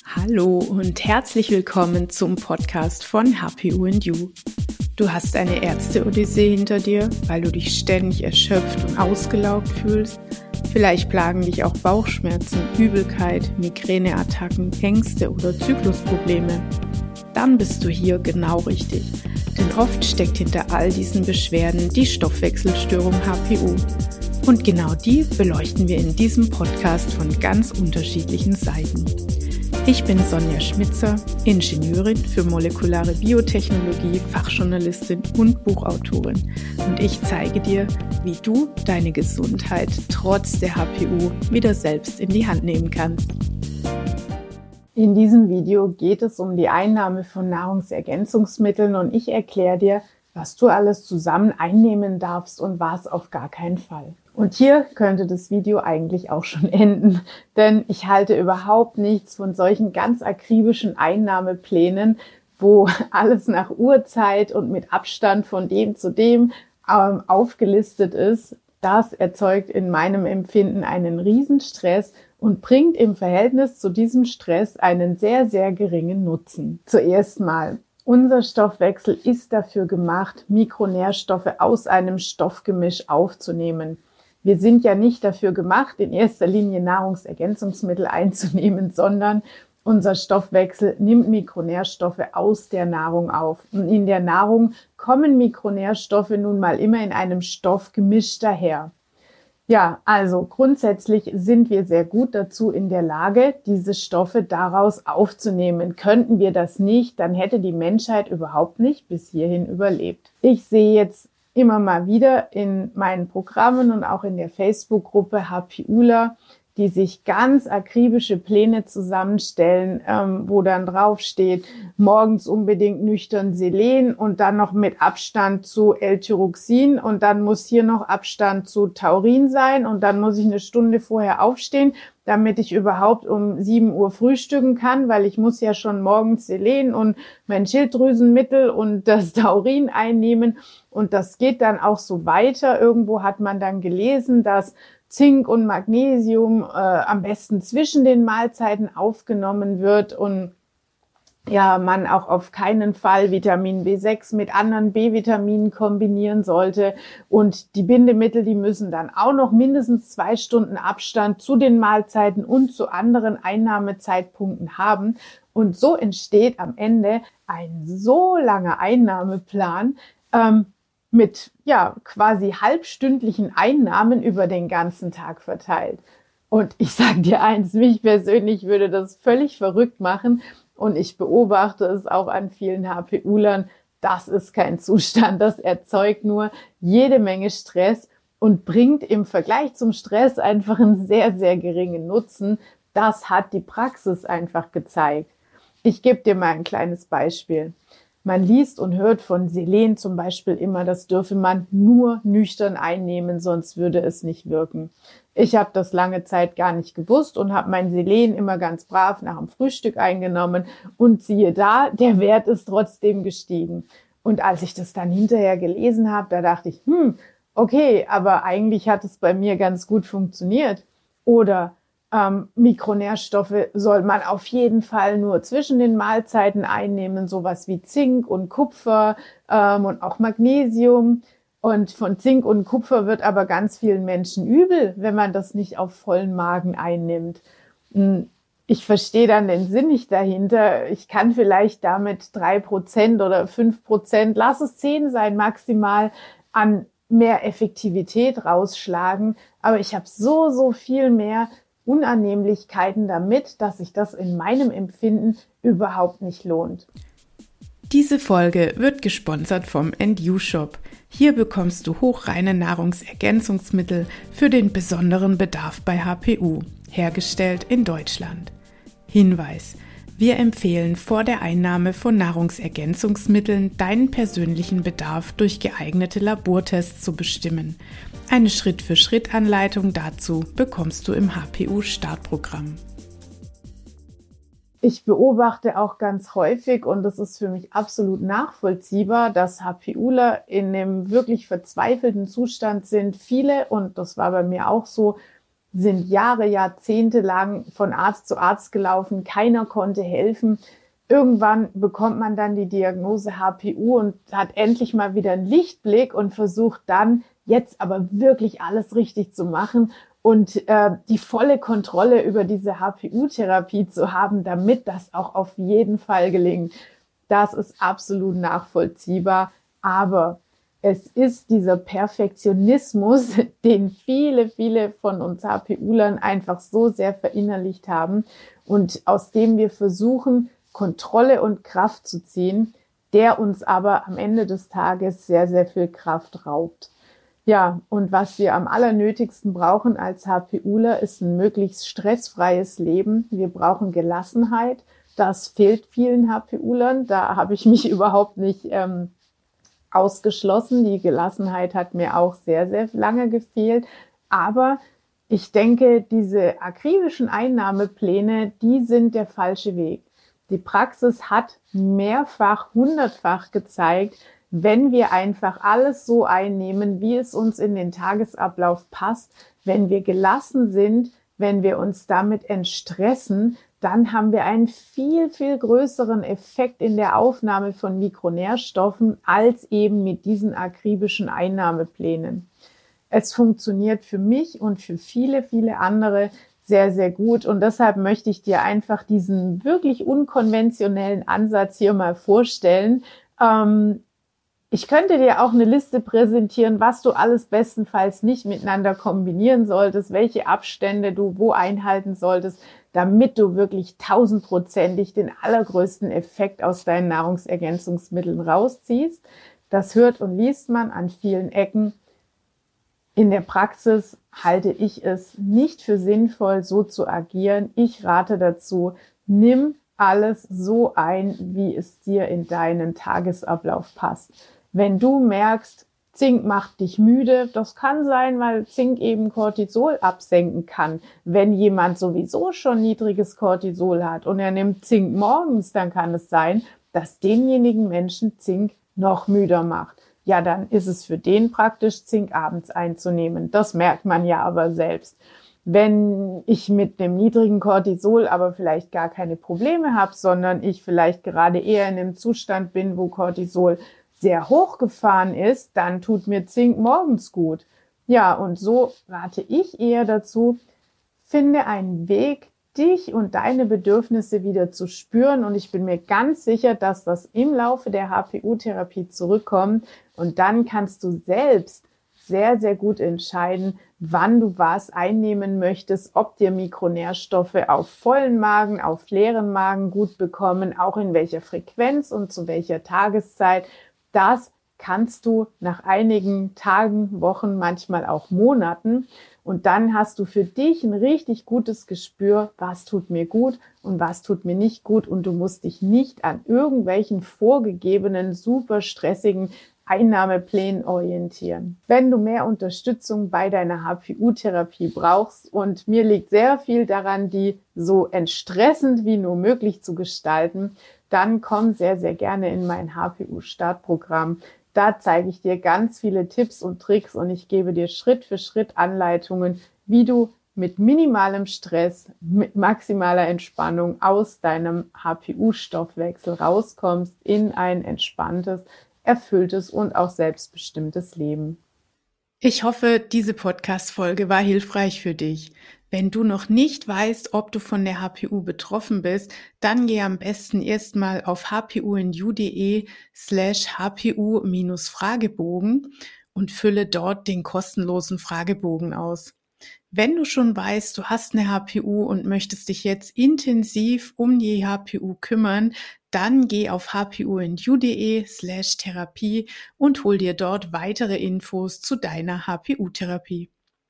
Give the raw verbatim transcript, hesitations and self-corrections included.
Hallo und herzlich willkommen zum Podcast von H P U and You. Du hast eine Ärzte-Odyssee hinter dir, weil du dich ständig erschöpft und ausgelaugt fühlst. Vielleicht plagen dich auch Bauchschmerzen, Übelkeit, Migräneattacken, Ängste oder Zyklusprobleme. Dann bist du hier genau richtig, denn oft steckt hinter all diesen Beschwerden die Stoffwechselstörung H P U. Und genau die beleuchten wir in diesem Podcast von ganz unterschiedlichen Seiten. Ich bin Sonja Schmitzer, Ingenieurin für molekulare Biotechnologie, Fachjournalistin und Buchautorin. Und ich zeige dir, wie du deine Gesundheit trotz der H P U wieder selbst in die Hand nehmen kannst. In diesem Video geht es um die Einnahme von Nahrungsergänzungsmitteln und ich erkläre dir, was du alles zusammen einnehmen darfst und was auf gar keinen Fall. Und hier könnte das Video eigentlich auch schon enden, denn ich halte überhaupt nichts von solchen ganz akribischen Einnahmeplänen, wo alles nach Uhrzeit und mit Abstand von dem zu dem ähm, aufgelistet ist. Das erzeugt in meinem Empfinden einen Riesenstress und bringt im Verhältnis zu diesem Stress einen sehr, sehr geringen Nutzen. Zuerst mal. Unser Stoffwechsel ist dafür gemacht, Mikronährstoffe aus einem Stoffgemisch aufzunehmen. Wir sind ja nicht dafür gemacht, in erster Linie Nahrungsergänzungsmittel einzunehmen, sondern unser Stoffwechsel nimmt Mikronährstoffe aus der Nahrung auf. Und in der Nahrung kommen Mikronährstoffe nun mal immer in einem Stoffgemisch daher. Ja, also grundsätzlich sind wir sehr gut dazu in der Lage, diese Stoffe daraus aufzunehmen. Könnten wir das nicht, dann hätte die Menschheit überhaupt nicht bis hierhin überlebt. Ich sehe jetzt immer mal wieder in meinen Programmen und auch in der Facebook-Gruppe HPUler, die sich ganz akribische Pläne zusammenstellen, ähm, wo dann draufsteht, morgens unbedingt nüchtern Selen und dann noch mit Abstand zu L-Tyroxin und dann muss hier noch Abstand zu Taurin sein und dann muss ich eine Stunde vorher aufstehen, damit ich überhaupt um sieben Uhr frühstücken kann, weil ich muss ja schon morgens Selen und mein Schilddrüsenmittel und das Taurin einnehmen und das geht dann auch so weiter. Irgendwo hat man dann gelesen, dass Zink und Magnesium äh, am besten zwischen den Mahlzeiten aufgenommen wird und ja, man auch auf keinen Fall Vitamin B sechs mit anderen B-Vitaminen kombinieren sollte. Und die Bindemittel, die müssen dann auch noch mindestens zwei Stunden Abstand zu den Mahlzeiten und zu anderen Einnahmezeitpunkten haben. Und so entsteht am Ende ein so langer Einnahmeplan, ähm, mit ja quasi halbstündlichen Einnahmen über den ganzen Tag verteilt. Und ich sage dir eins, mich persönlich würde das völlig verrückt machen und ich beobachte es auch an vielen HPUlern, das ist kein Zustand, das erzeugt nur jede Menge Stress und bringt im Vergleich zum Stress einfach einen sehr, sehr geringen Nutzen. Das hat die Praxis einfach gezeigt. Ich gebe dir mal ein kleines Beispiel. Man liest und hört von Selen zum Beispiel immer, das dürfe man nur nüchtern einnehmen, sonst würde es nicht wirken. Ich habe das lange Zeit gar nicht gewusst und habe mein Selen immer ganz brav nach dem Frühstück eingenommen und siehe da, der Wert ist trotzdem gestiegen. Und als ich das dann hinterher gelesen habe, da dachte ich, hm, okay, aber eigentlich hat es bei mir ganz gut funktioniert. Oder Ähm, Mikronährstoffe soll man auf jeden Fall nur zwischen den Mahlzeiten einnehmen, sowas wie Zink und Kupfer ähm, und auch Magnesium. Und von Zink und Kupfer wird aber ganz vielen Menschen übel, wenn man das nicht auf vollen Magen einnimmt. Ich verstehe dann den Sinn nicht dahinter. Ich kann vielleicht damit drei Prozent oder fünf Prozent, lass es zehn sein maximal, an mehr Effektivität rausschlagen. Aber ich habe so, so viel mehr Unannehmlichkeiten damit, dass sich das in meinem Empfinden überhaupt nicht lohnt. Diese Folge wird gesponsert vom And You Shop. Hier bekommst du hochreine Nahrungsergänzungsmittel für den besonderen Bedarf bei H P U, hergestellt in Deutschland. Hinweis: Wir empfehlen vor der Einnahme von Nahrungsergänzungsmitteln deinen persönlichen Bedarf durch geeignete Labortests zu bestimmen. Eine Schritt-für-Schritt-Anleitung dazu bekommst du im H P U-Startprogramm. Ich beobachte auch ganz häufig, und das ist für mich absolut nachvollziehbar, dass HPUler in einem wirklich verzweifelten Zustand sind. Viele, und das war bei mir auch so, sind Jahre, Jahrzehnte lang von Arzt zu Arzt gelaufen, keiner konnte helfen. Irgendwann bekommt man dann die Diagnose H P U und hat endlich mal wieder einen Lichtblick und versucht dann jetzt aber wirklich alles richtig zu machen und äh, die volle Kontrolle über diese H P U-Therapie zu haben, damit das auch auf jeden Fall gelingt. Das ist absolut nachvollziehbar, aber es ist dieser Perfektionismus, den viele, viele von uns HPUlern einfach so sehr verinnerlicht haben und aus dem wir versuchen, Kontrolle und Kraft zu ziehen, der uns aber am Ende des Tages sehr, sehr viel Kraft raubt. Ja, und was wir am allernötigsten brauchen als HPUler ist ein möglichst stressfreies Leben. Wir brauchen Gelassenheit. Das fehlt vielen HPUlern. Da habe ich mich überhaupt nicht ähm, ausgeschlossen. Die Gelassenheit hat mir auch sehr, sehr lange gefehlt. Aber ich denke, diese akribischen Einnahmepläne, die sind der falsche Weg. Die Praxis hat mehrfach, hundertfach gezeigt, wenn wir einfach alles so einnehmen, wie es uns in den Tagesablauf passt, wenn wir gelassen sind, wenn wir uns damit entstressen, dann haben wir einen viel, viel größeren Effekt in der Aufnahme von Mikronährstoffen als eben mit diesen akribischen Einnahmeplänen. Es funktioniert für mich und für viele, viele andere sehr, sehr gut. Und deshalb möchte ich dir einfach diesen wirklich unkonventionellen Ansatz hier mal vorstellen. Ähm, ich könnte dir auch eine Liste präsentieren, was du alles bestenfalls nicht miteinander kombinieren solltest, welche Abstände du wo einhalten solltest, damit du wirklich tausendprozentig den allergrößten Effekt aus deinen Nahrungsergänzungsmitteln rausziehst. Das hört und liest man an vielen Ecken. In der Praxis halte ich es nicht für sinnvoll, so zu agieren. Ich rate dazu, nimm alles so ein, wie es dir in deinen Tagesablauf passt. Wenn du merkst, Zink macht dich müde, das kann sein, weil Zink eben Cortisol absenken kann. Wenn jemand sowieso schon niedriges Cortisol hat und er nimmt Zink morgens, dann kann es sein, dass denjenigen Menschen Zink noch müder macht. Ja, dann ist es für den praktisch, Zink abends einzunehmen. Das merkt man ja aber selbst. Wenn ich mit dem niedrigen Cortisol aber vielleicht gar keine Probleme habe, sondern ich vielleicht gerade eher in einem Zustand bin, wo Cortisol sehr hochgefahren ist, dann tut mir Zink morgens gut. Ja, und so rate ich eher dazu, finde einen Weg, dich und deine Bedürfnisse wieder zu spüren. Und ich bin mir ganz sicher, dass das im Laufe der H P U-Therapie zurückkommt. Und dann kannst du selbst sehr, sehr gut entscheiden, wann du was einnehmen möchtest, ob dir Mikronährstoffe auf vollen Magen, auf leeren Magen gut bekommen, auch in welcher Frequenz und zu welcher Tageszeit. Das kannst du nach einigen Tagen, Wochen, manchmal auch Monaten. Und dann hast du für dich ein richtig gutes Gespür, was tut mir gut und was tut mir nicht gut. Und du musst dich nicht an irgendwelchen vorgegebenen, super stressigen Einnahmeplänen orientieren. Wenn du mehr Unterstützung bei deiner H P U-Therapie brauchst, und mir liegt sehr viel daran, die so entstressend wie nur möglich zu gestalten, dann komm sehr, sehr gerne in mein H P U-Startprogramm. Da zeige ich dir ganz viele Tipps und Tricks und ich gebe dir Schritt für Schritt Anleitungen, wie du mit minimalem Stress, mit maximaler Entspannung aus deinem H P U-Stoffwechsel rauskommst in ein entspanntes, erfülltes und auch selbstbestimmtes Leben. Ich hoffe, diese Podcast-Folge war hilfreich für dich. Wenn du noch nicht weißt, ob du von der H P U betroffen bist, dann geh am besten erstmal auf hpundu.de slash hpu minus Fragebogen und fülle dort den kostenlosen Fragebogen aus. Wenn du schon weißt, du hast eine H P U und möchtest dich jetzt intensiv um die H P U kümmern, dann geh auf hpundu.de slash Therapie und hol dir dort weitere Infos zu deiner H P U-Therapie.